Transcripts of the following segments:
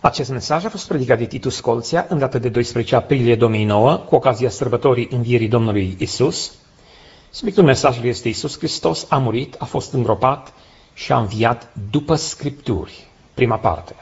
Acest mesaj a fost predicat de Titus Colțea în data de 12 aprilie 2009, cu ocazia sărbătorii Învierii Domnului Isus. Subiectul mesajului este: Isus Hristos a murit, a fost îngropat și a înviat după Scripturi. Prima parte.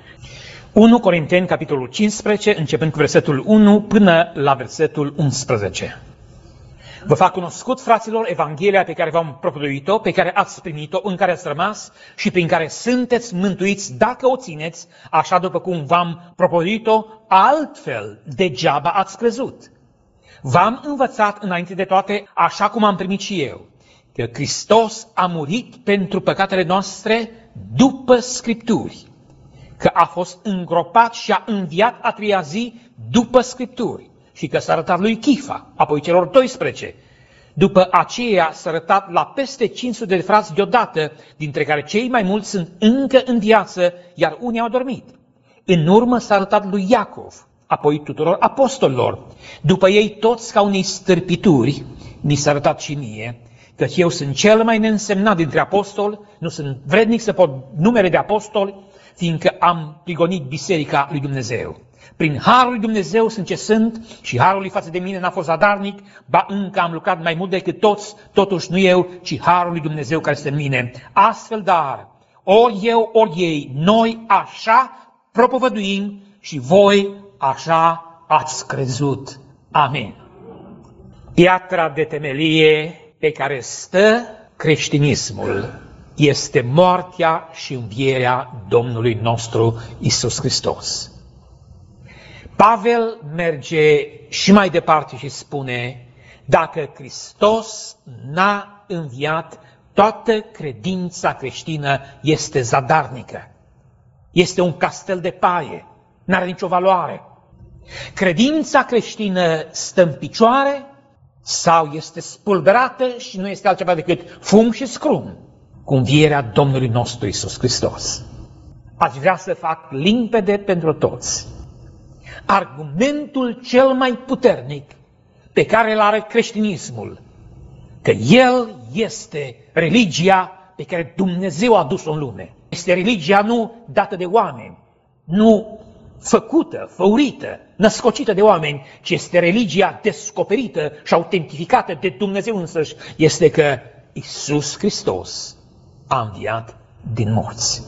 1 Corinteni, capitolul 15, începând cu versetul 1 până la versetul 11. Vă fac cunoscut, fraților, Evanghelia pe care v-am propovăduit-o, pe care ați primit-o, în care ați rămas și prin care sunteți mântuiți dacă o țineți, așa după cum v-am propovăduit-o, altfel degeaba ați crezut. V-am învățat înainte de toate, așa cum am primit și eu, că Hristos a murit pentru păcatele noastre după Scripturi, că a fost îngropat și a înviat a treia zi după Scripturi și că s-a arătat lui Chifa, apoi celor 12. După aceea s-a arătat la peste 500 de frați deodată, dintre care cei mai mulți sunt încă în viață, iar unii au dormit. În urmă s-a arătat lui Iacov, apoi tuturor apostolilor. După ei toți ca unei stârpituri, mi s-a arătat și mie, căci eu sunt cel mai neînsemnat dintre apostoli, nu sunt vrednic să pot numere de apostoli, fiindcă am prigonit biserica lui Dumnezeu. Prin harul lui Dumnezeu sunt ce sunt și harul lui față de mine n-a fost zadarnic, ba încă am lucrat mai mult decât toți, totuși nu eu, ci harul lui Dumnezeu care este în mine. Astfel, dar, ori eu, ori ei, noi așa propovăduim și voi așa ați crezut. Amin. Piatra de temelie pe care stă creștinismul este moartea și învierea Domnului nostru Isus Hristos. Pavel merge și mai departe și spune: dacă Hristos n-a înviat, toată credința creștină este zadarnică. Este un castel de paie, n-are nicio valoare. Credința creștină stă în picioare sau este spulberată și nu este altceva decât fum și scrum cu învierea Domnului nostru Isus Hristos. Aș vrea să fac limpede pentru toți argumentul cel mai puternic pe care îl are creștinismul, că el este religia pe care Dumnezeu a dus-o în lume. Este religia nu dată de oameni, nu făcută, făurită, născocită de oameni, ci este religia descoperită și autentificată de Dumnezeu însăși. Este că Isus Hristos a înviat din morți.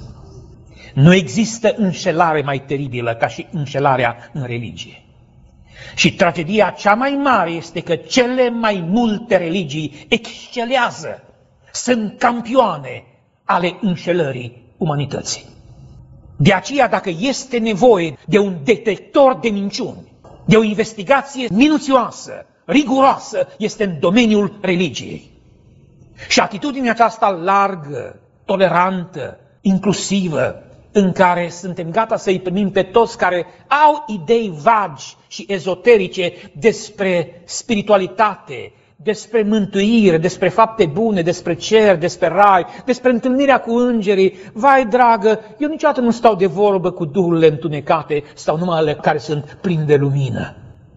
Nu există înșelare mai teribilă ca și înșelarea în religie. Și tragedia cea mai mare este că cele mai multe religii excelează, sunt campioane ale înșelării umanității. De aceea, dacă este nevoie de un detector de minciuni, de o investigație minuțioasă, riguroasă, este în domeniul religiei. Și atitudinea aceasta largă, tolerantă, inclusivă, în care suntem gata să-i primim pe toți care au idei vagi și ezoterice despre spiritualitate, despre mântuire, despre fapte bune, despre cer, despre rai, despre întâlnirea cu îngerii. Vai, dragă, eu niciodată nu stau de vorbă cu duhurile întunecate, stau numai ale care sunt pline de lumină.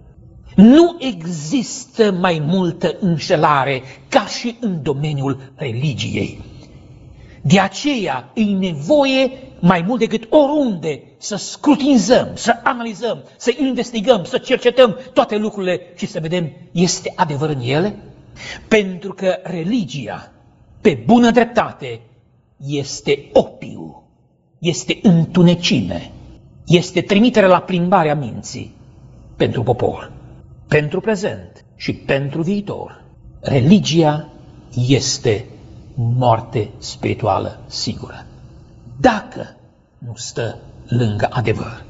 Nu există mai multă înșelare ca și în domeniul religiei. De aceea e nevoie mai mult decât oriunde să scrutinizăm, să analizăm, să investigăm, să cercetăm toate lucrurile și să vedem este adevăr în ele. Pentru că religia, pe bună dreptate, este opiu, este întunecime, este trimitere la plimbarea minții pentru popor, pentru prezent și pentru viitor. Religia este moarte spirituală sigură, dacă nu stă lângă adevăr.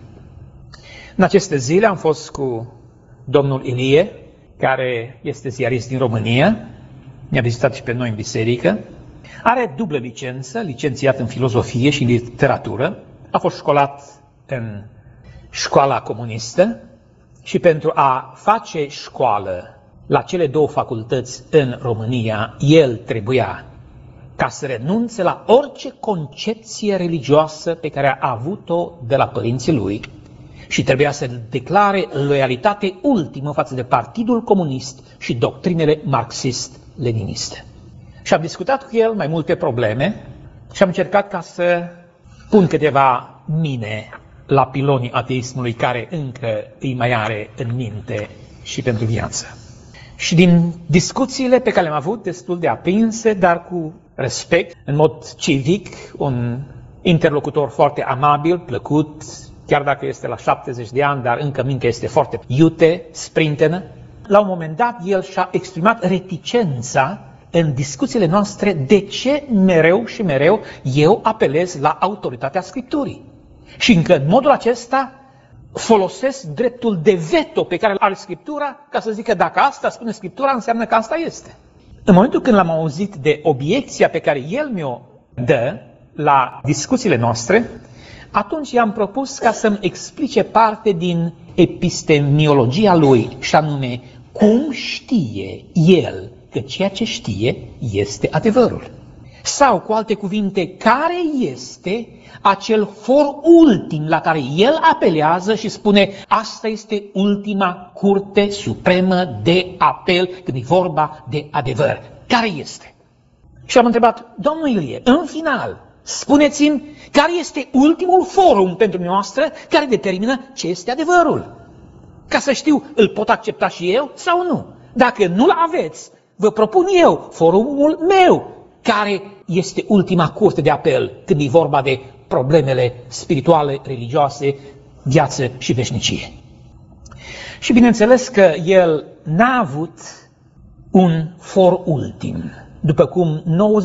În aceste zile am fost cu domnul Ilie, care este ziarist din România, ne-a vizitat și pe noi în biserică, are dublă licență, licențiat în filozofie și literatură, a fost școlat în școala comunistă și pentru a face școală la cele două facultăți în România, el trebuia ca să renunțe la orice concepție religioasă pe care a avut-o de la părinții lui și trebuia să declare loialitate ultimă față de Partidul Comunist și doctrinele marxist-leniniste. Și am discutat cu el mai multe probleme și am încercat ca să pun câteva mine la pilonii ateismului care încă îi mai are în minte și pentru viață. Și din discuțiile pe care le-am avut, destul de aprinse, dar cu respect, în mod civic, un interlocutor foarte amabil, plăcut, chiar dacă este la 70 de ani, dar încă mintea este foarte iute, sprintenă. La un moment dat, el și-a exprimat reticența în discuțiile noastre de ce mereu și mereu eu apelez la autoritatea Scripturii. Și încă în modul acesta folosesc dreptul de veto pe care îl are Scriptura ca să zică dacă asta spune Scriptura, înseamnă că asta este. În momentul când l-am auzit de obiecția pe care el mi-o dă la discuțiile noastre, atunci i-am propus ca să-mi explice parte din epistemiologia lui, și anume cum știe el că ceea ce știe este adevărul. Sau, cu alte cuvinte, care este acel for ultim la care el apelează și spune asta este ultima curte supremă de apel când e vorba de adevăr. Care este? Și am întrebat, domnul Ilie, în final, spuneți-mi care este ultimul forum pentru noastră care determină ce este adevărul. Ca să știu, îl pot accepta și eu sau nu? Dacă nu-l aveți, vă propun eu, forumul meu, care este ultima curte de apel când e vorba de problemele spirituale, religioase, viață și veșnicie. Și bineînțeles că el n-a avut un for ultim, după cum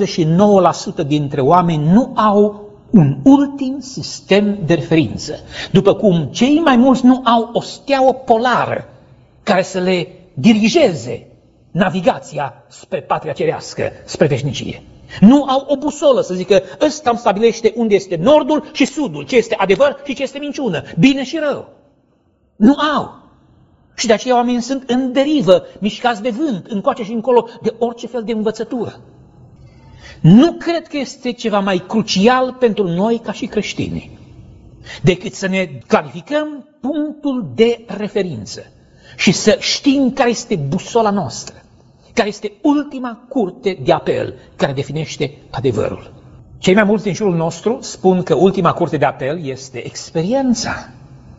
99% dintre oameni nu au un ultim sistem de referință, după cum cei mai mulți nu au o steaua polară care să le dirigeze navigația spre patria cerească, spre veșnicie. Nu au o busolă să zică, ăsta îmi stabilește unde este nordul și sudul, ce este adevăr și ce este minciună, bine și rău. Nu au. Și de aceea oamenii sunt în derivă, mișcați de vânt, încoace și încolo, de orice fel de învățătură. Nu cred că este ceva mai crucial pentru noi ca și creștini, decât să ne clarificăm punctul de referință și să știm care este busola noastră, care este ultima curte de apel care definește adevărul. Cei mai mulți din jurul nostru spun că ultima curte de apel este experiența.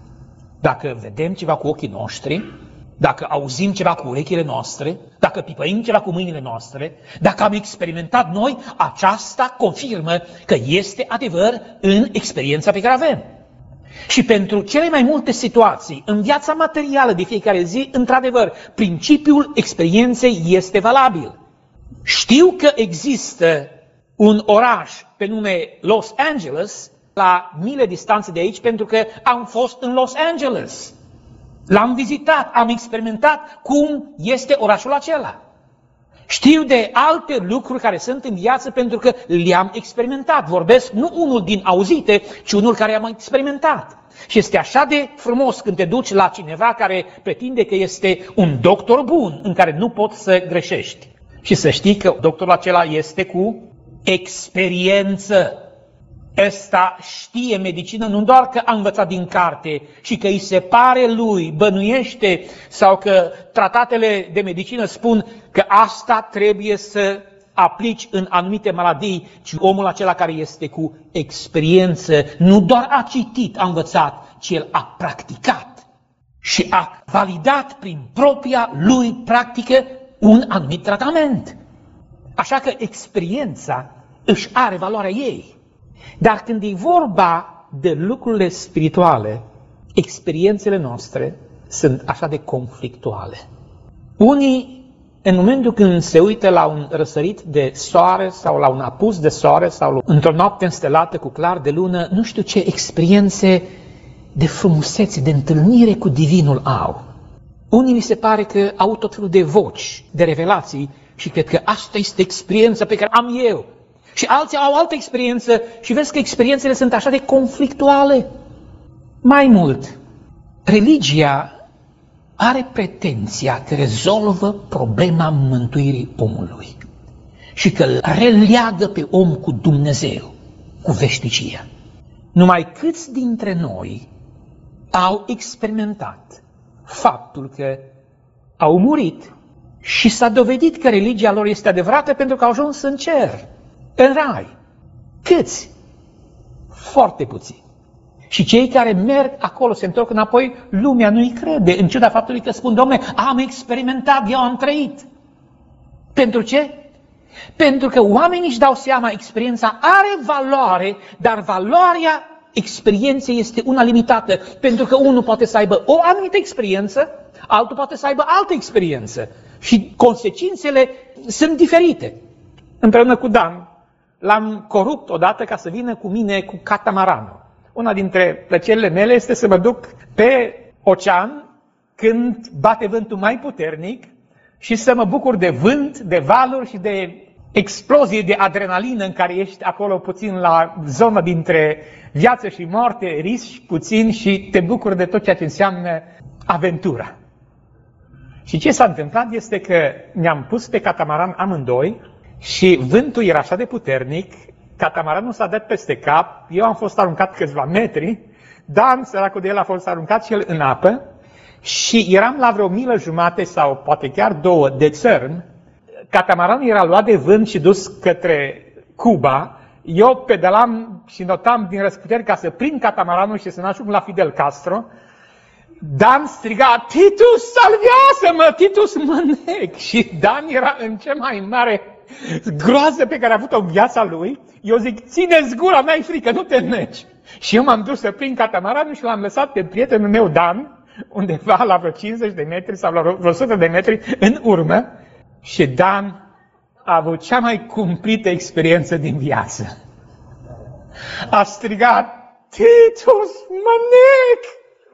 Dacă vedem ceva cu ochii noștri, dacă auzim ceva cu urechile noastre, dacă pipăim ceva cu mâinile noastre, dacă am experimentat noi, aceasta confirmă că este adevăr în experiența pe care avem. Și pentru cele mai multe situații, în viața materială de fiecare zi, într-adevăr, principiul experienței este valabil. Știu că există un oraș pe nume Los Angeles, la mile distanță de aici, pentru că am fost în Los Angeles. L-am vizitat, am experimentat cum este orașul acela. Știu de alte lucruri care sunt în viață pentru că le-am experimentat. Vorbesc nu unul din auzite, ci unul care am experimentat. Și este așa de frumos când te duci la cineva care pretinde că este un doctor bun, în care nu poți să greșești. Și să știi că doctorul acela este cu experiență. Ăsta știe medicină nu doar că a învățat din carte și că îi se pare lui, bănuiește, sau că tratatele de medicină spun că asta trebuie să aplici în anumite maladii, ci omul acela care este cu experiență nu doar a citit, a învățat, ci el a practicat și a validat prin propria lui practică un anumit tratament. Așa că experiența își are valoarea ei. Dar când e vorba de lucrurile spirituale, experiențele noastre sunt așa de conflictuale. Unii, în momentul când se uită la un răsărit de soare sau la un apus de soare sau într-o noapte înstelată cu clar de lună, nu știu ce experiențe de frumusețe, de întâlnire cu divinul au. Unii mi se pare că au tot felul de voci, de revelații și cred că asta este experiența pe care am eu. Și alții au altă experiență și vezi că experiențele sunt așa de conflictuale. Mai mult, religia are pretenția că rezolvă problema mântuirii omului și că îl releagă pe om cu Dumnezeu, cu veșnicia. Numai câți dintre noi au experimentat faptul că au murit și s-a dovedit că religia lor este adevărată pentru că au ajuns în cer, în rai. Câți? Foarte puțini. Și cei care merg acolo, se întorc înapoi, lumea nu-i crede, în ciuda faptului că spun, Dom'le, am experimentat, eu am trăit. Pentru ce? Pentru că oamenii își dau seama, experiența are valoare, dar valoarea experienței este una limitată. Pentru că unul poate să aibă o anumită experiență, altul poate să aibă altă experiență. Și consecințele sunt diferite. Împreună cu Dan, l-am corupt odată ca să vină cu mine cu catamaranul. Una dintre plăcerile mele este să mă duc pe ocean când bate vântul mai puternic și să mă bucur de vânt, de valuri și de explozie de adrenalină în care ești acolo puțin la zona dintre viață și moarte, risci puțin și te bucuri de tot ceea ce înseamnă aventura. Și ce s-a întâmplat este că ne-am pus pe catamaran amândoi și vântul era așa de puternic, catamaranul s-a dat peste cap, eu am fost aruncat câțiva metri, Dan, săracul de el, a fost aruncat și el în apă și eram la vreo 1,5 mile sau poate chiar 2 de țărm. Catamaranul era luat de vânt și dus către Cuba. Eu pedalam și notam din răsputeri ca să prind catamaranul și să nu ajung la Fidel Castro. Dan striga, Titus, salvează-mă, Titus, mă nec! Și Dan era în cea mai mare groază pe care a avut-o în viața lui. Eu zic, ține-ți gura, n-ai frică, nu te neci. Și eu m-am dus să prind catamaranul și l-am lăsat pe prietenul meu, Dan, undeva la vreo 50 de metri sau la vreo 100 de metri în urmă. Și Dan a avut cea mai cumplită experiență din viață. A strigat, Titus, mă nec!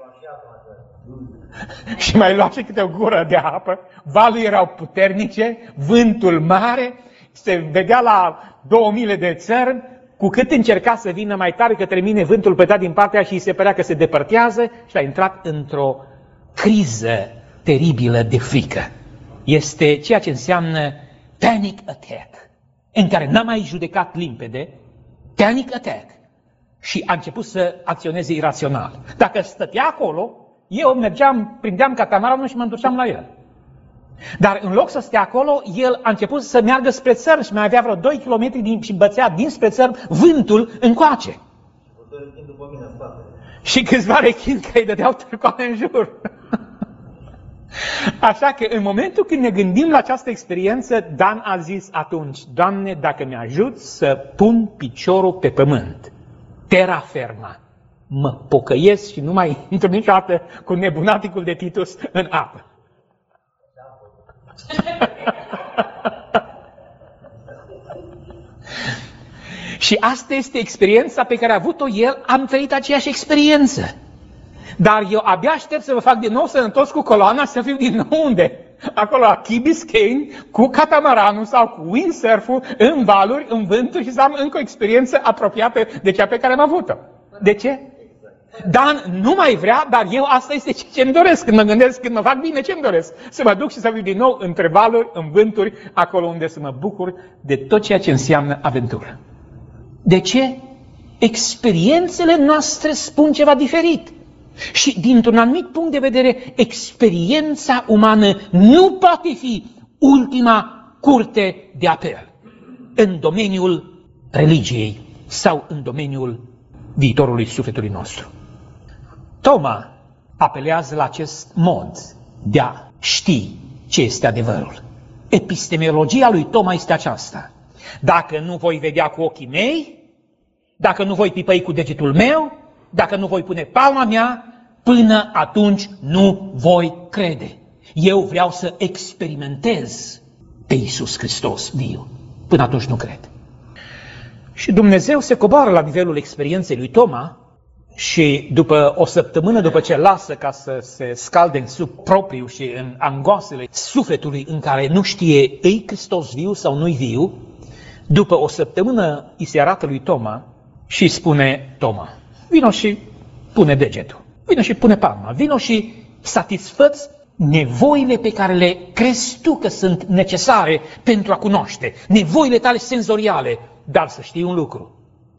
Și mai lua și câte o gură de apă. Valurile erau puternice, vântul mare, se vedea la 2000 de țărm. Cu cât încerca să vină mai tare către mine, vântul pătea din partea și îi se părea că se depărtează și a intrat într-o criză teribilă de frică. Este ceea ce înseamnă panic attack, în care n-a mai judecat limpede, panic attack, și a început să acționeze irațional. Dacă stătea acolo, eu mergeam, prindeam catamaranul și mă întorceam la el. Dar în loc să stea acolo, el a început să meargă spre țărm și mai avea vreo 2 km și bățea dinspre țărm vântul încoace. Și câțiva rechini care îi dădeau târcoane în jur. Așa că în momentul când ne gândim la această experiență, Dan a zis atunci, Doamne, dacă mi-ajut să pun piciorul pe pământ, terra ferma, mă pocăiesc și nu mai intru niciodată cu nebunaticul de Titus în apă. Și asta este experiența pe care a avut-o el, am trăit aceeași experiență. Dar eu abia aștept să vă fac din nou sănătos cu coloana, să fiu din nou unde? Acolo la Key Biscayne, cu catamaranul sau cu windsurf-ul, în valuri, în vânturi și să am încă o experiență apropiată de cea pe care am avut-o. De ce? Dan nu mai vrea, dar eu asta este ce-mi doresc. Când mă gândesc, când mă fac bine, ce-mi doresc? Să mă duc și să fiu din nou între valuri, în vânturi, acolo unde să mă bucur de tot ceea ce înseamnă aventură. De ce? Experiențele noastre spun ceva diferit. Și dintr-un anumit punct de vedere, experiența umană nu poate fi ultima curte de apel în domeniul religiei sau în domeniul viitorului sufletului nostru. Toma apelează la acest mod de a ști ce este adevărul. Epistemologia lui Toma este aceasta. Dacă nu voi vedea cu ochii mei, dacă nu voi pipăi cu degetul meu, dacă nu voi pune palma mea, până atunci nu voi crede. Eu vreau să experimentez pe Iisus Hristos viu. Până atunci nu cred. Și Dumnezeu se coboară la nivelul experienței lui Toma și după o săptămână, după ce lasă ca să se scalde în sub propriu și în angoasele sufletului în care nu știe îi Hristos viu sau nu-i viu, după o săptămână îi se arată lui Toma și spune, Toma, vino și pune degetul, vino și pune palma, vino și satisfă-ți nevoile pe care le crezi tu că sunt necesare pentru a cunoaște, nevoile tale senzoriale, dar să știi un lucru.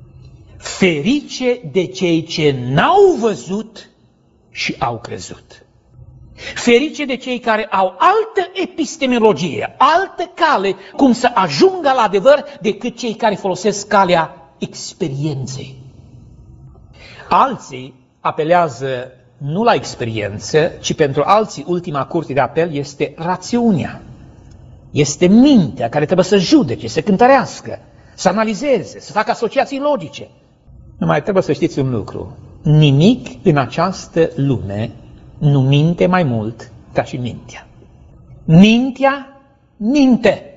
Ferice de cei ce n-au văzut și au crezut. Ferice de cei care au altă epistemologie, altă cale cum să ajungă la adevăr decât cei care folosesc calea experienței. Alții apelează nu la experiență, ci pentru alții ultima curte de apel este rațiunea. Este mintea care trebuie să judece, să cântărească, să analizeze, să facă asociații logice. Numai trebuie să știți un lucru. Nimic în această lume nu minte mai mult ca și mintea. Mintea minte.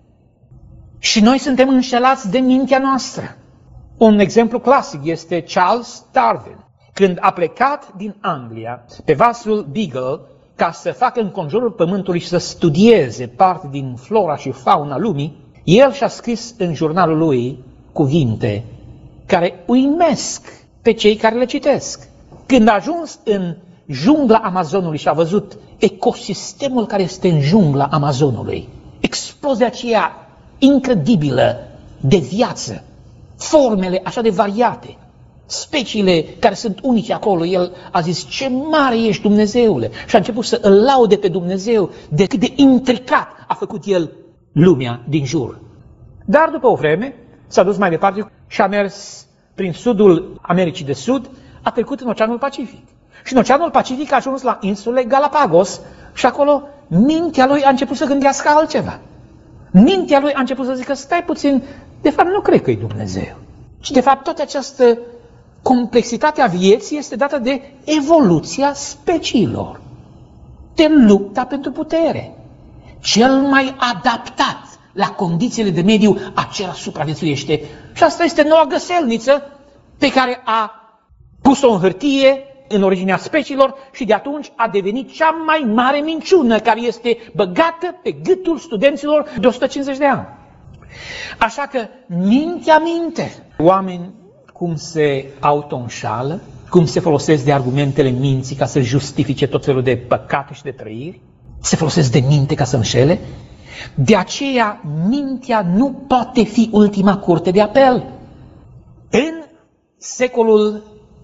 Și noi suntem înșelați de mintea noastră. Un exemplu clasic este Charles Darwin. Când a plecat din Anglia pe vasul Beagle ca să facă în conjurul Pământului și să studieze parte din flora și fauna lumii, el și-a scris în jurnalul lui cuvinte care uimesc pe cei care le citesc. Când a ajuns în jungla Amazonului și a văzut ecosistemul care este în jungla Amazonului, explozia aceea incredibilă de viață, formele așa de variate, speciile care sunt unice acolo, el a zis, ce mare ești, Dumnezeule! Și a început să îl laude pe Dumnezeu de cât de intricat a făcut el lumea din jur. Dar după o vreme s-a dus mai departe și a mers prin sudul Americii de Sud, a trecut în Oceanul Pacific. Și în Oceanul Pacific a ajuns la insulele Galapagos și acolo mintea lui a început să gândească altceva. Mintea lui a început să zică, stai puțin, de fapt nu cred că e Dumnezeu. Și de fapt toată această complexitate a vieții este dată de evoluția speciilor, de lupta pentru putere. Cel mai adaptat la condițiile de mediu, acela supraviețuiește. Și asta este noua găselniță pe care a pus-o în hârtie în originea speciilor și de atunci a devenit cea mai mare minciună care este băgată pe gâtul studenților de 150 de ani. Așa că mintea minte. Oameni cum se auto-înșală, cum se folosesc de argumentele minții ca să justifice tot felul de păcate și de trăiri, se folosesc de minte ca să înșele. De aceea mintea nu poate fi ultima curte de apel. În secolul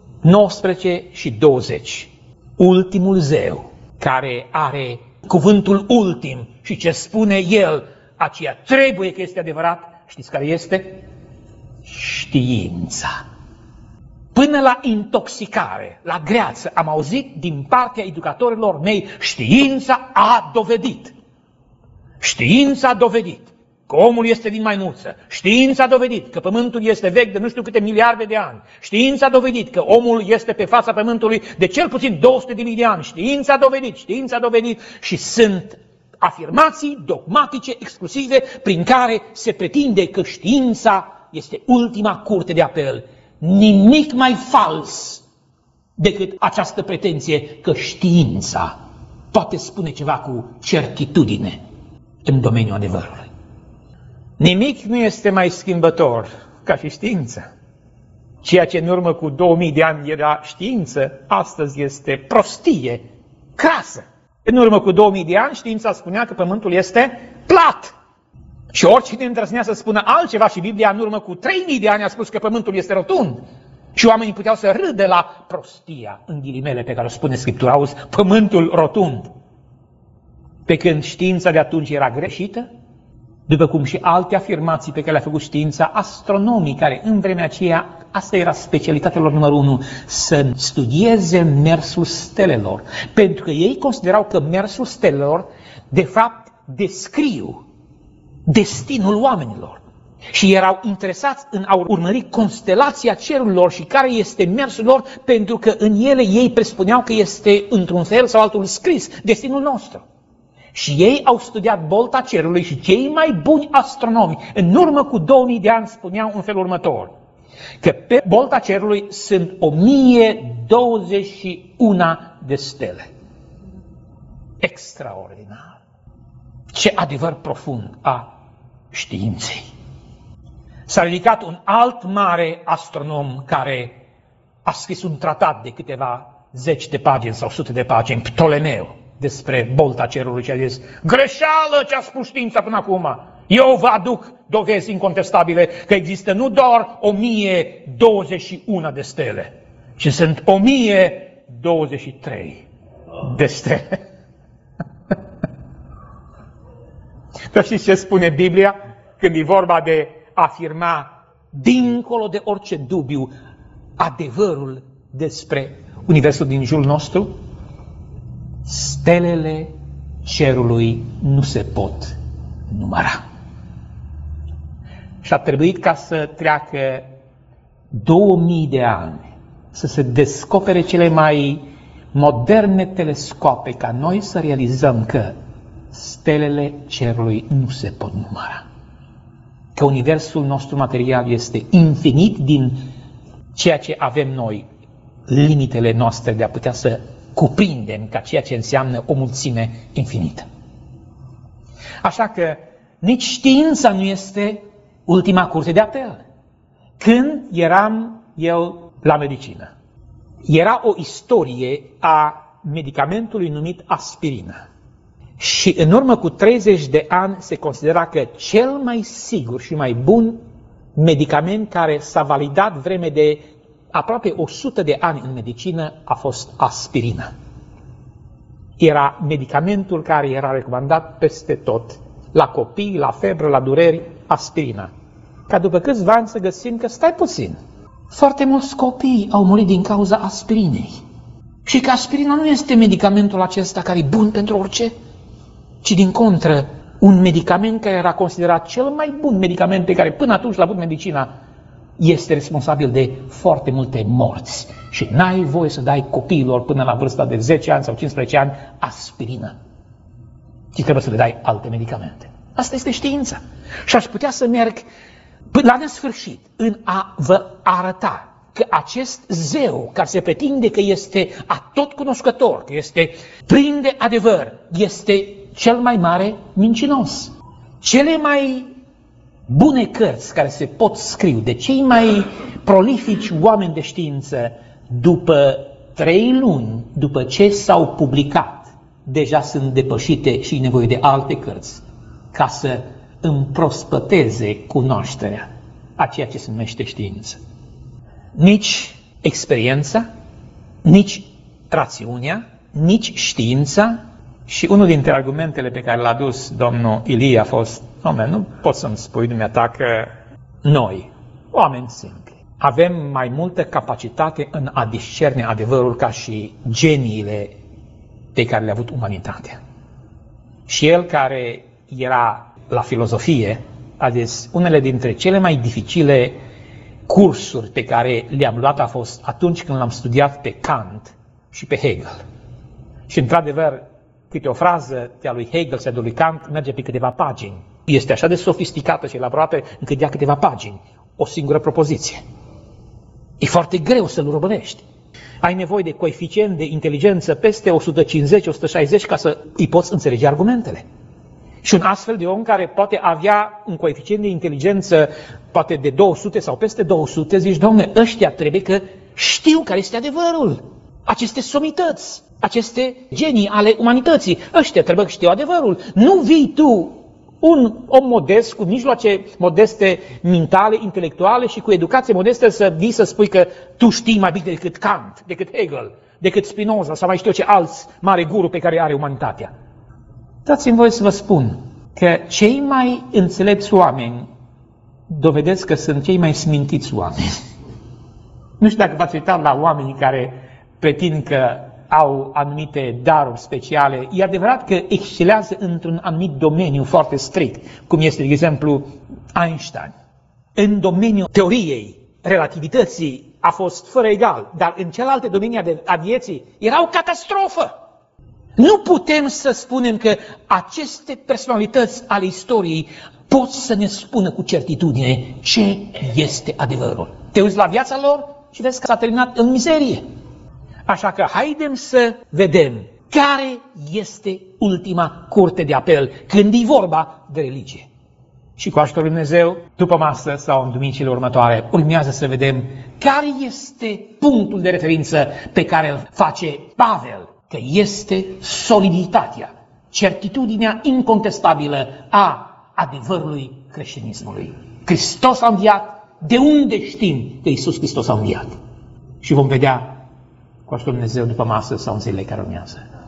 19 și 20, ultimul zeu care are cuvântul ultim și ce spune el, aceea trebuie că este adevărat, știți care este? Știința. Până la intoxicare, la greață, am auzit din partea educatorilor mei, știința a dovedit. Știința a dovedit că omul este din maimuță. Știința a dovedit că pământul este vechi de nu știu câte miliarde de ani. Știința a dovedit că omul este pe fața pământului de cel puțin 200.000 de ani. Știința a dovedit și sunt afirmații dogmatice exclusive prin care se pretinde că știința este ultima curte de apel. Nimic mai fals decât această pretenție că știința poate spune ceva cu certitudine în domeniul adevărului. Nimic nu este mai schimbător ca și știința. Ceea ce în urmă cu 2000 de ani era știință, astăzi este prostie, crasă. În urmă cu 2000 de ani știința spunea că pământul este plat. Și oricine îndrăznea să spună altceva și Biblia în urmă cu 3000 de ani a spus că pământul este rotund. Și oamenii puteau să râdă la prostia, în ghilimele pe care o spune Scriptura, auzi, pământul rotund. Pe când știința de atunci era greșită, după cum și alte afirmații pe care le-a făcut știința, astronomii care în vremea aceea, asta era specialitatea lor numărul 1, să studieze mersul stelelor. Pentru că ei considerau că mersul stelelor, de fapt, descriu destinul oamenilor. Și erau interesați în a urmări constelația cerurilor și care este mersul lor, pentru că în ele ei presupuneau că este, într-un fel sau altul, scris destinul nostru. Și ei au studiat bolta cerului și cei mai buni astronomi, în urmă cu 2000 de ani, spuneau în felul următor, că pe bolta cerului sunt 1021 de stele. Extraordinar! Ce adevăr profund a științei! S-a ridicat un alt mare astronom care a scris un tratat de câteva zeci de pagini sau sute de pagini, Ptolemeu, despre bolta cerului și a zis, greșeală ce a spus știința până acum. Eu vă aduc dovezi incontestabile că există nu doar 1021 de stele, ci sunt 1023 de stele. Dar știți ce spune Biblia când e vorba de a afirma, dincolo de orice dubiu, adevărul despre universul din jurul nostru? Stelele cerului nu se pot număra. Și a trebuit ca să treacă 2000 de ani să se descopere cele mai moderne telescoape ca noi să realizăm că stelele cerului nu se pot număra. Că universul nostru material este infinit din ceea ce avem noi, limitele noastre de a putea să cuprindem ca ceea ce înseamnă o mulțime infinită. Așa că nici știința nu este ultima curte de apel. Când eram eu la medicină, era o istorie a medicamentului numit aspirină. Și în urmă cu 30 de ani se considera că cel mai sigur și mai bun medicament care s-a validat vreme de aproape 100 de ani în medicină a fost aspirina. Era medicamentul care era recomandat peste tot, la copii, la febră, la dureri, aspirina. Ca după câțiva ani să găsim că stai puțin, foarte mulți copii au murit din cauza aspirinei. Și că aspirina nu este medicamentul acesta care e bun pentru orice, ci din contră, un medicament care era considerat cel mai bun medicament pe care până atunci l-a avut medicina, este responsabil de foarte multe morți. Și n-ai voie să dai copiilor până la vârsta de 10 ani sau 15 ani aspirină. Ci trebuie să le dai alte medicamente. Asta este știința. Și aș putea să merg până la nesfârșit în a vă arăta că acest zeu care se pretinde că este atotcunoscător, că este plin de adevăr, este cel mai mare mincinos. Cele mai bune cărți care se pot scrie de cei mai prolifici oameni de știință, după 3 luni, după ce s-au publicat, deja sunt depășite și nevoie de alte cărți ca să împrospăteze cunoașterea a ceea ce se numește știință. Nici experiența, nici rațiunea, nici știința. Și unul dintre argumentele pe care l-a adus domnul Ilie a fost: nu poți să-mi spui dumneata că noi, oameni simpli, avem mai multă capacitate în a discerne adevărul ca și geniile pe care le-a avut umanitatea. Și el, care era la filozofie, a zis: unele dintre cele mai dificile cursuri pe care le-am luat a fost atunci când l-am studiat pe Kant și pe Hegel. Și într-adevăr, câte o frază de-a lui Hegel sau de lui Kant merge pe câteva pagini. Este așa de sofisticată și elaborată încât dea câteva pagini, o singură propoziție. E foarte greu să-l urmărești. Ai nevoie de coeficient de inteligență peste 150-160 ca să îi poți înțelege argumentele. Și un astfel de om care poate avea un coeficient de inteligență poate de 200 sau peste 200, zici: Doamne, ăștia trebuie că știu care este adevărul. Aceste somități, aceste genii ale umanității, ăștia trebuie că știu adevărul. Nu vii tu, un om modest, cu mijloace modeste mintale, intelectuale și cu educație modestă, să vii să spui că tu știi mai bine decât Kant, decât Hegel, decât Spinoza sau mai știu ce alți mari guru pe care are umanitatea. Dați-mi voie să vă spun că cei mai înțelepți oameni dovedesc că sunt cei mai smintiți oameni. Nu știu dacă v-ați uitat la oamenii care pretind că au anumite daruri speciale. E adevărat că excelează într-un anumit domeniu foarte strict, cum este, de exemplu, Einstein. În domeniul teoriei relativității a fost fără egal, dar în celelalte domenii a vieții era o catastrofă. Nu putem să spunem că aceste personalități ale istoriei pot să ne spună cu certitudine ce este adevărul. Te uiți la viața lor și vezi că s-a terminat în mizerie. Așa că haidem să vedem care este ultima curte de apel când e vorba de religie. Și cu ajutorul lui Dumnezeu, după masă sau în duminicile următoare, urmează să vedem care este punctul de referință pe care îl face Pavel, că este soliditatea, certitudinea incontestabilă a adevărului creștinismului. Hristos a înviat, de unde știm că Iisus Hristos a înviat? Și vom vedea cu ajutorul Dumnezeu după masă sau în zilele care urmează.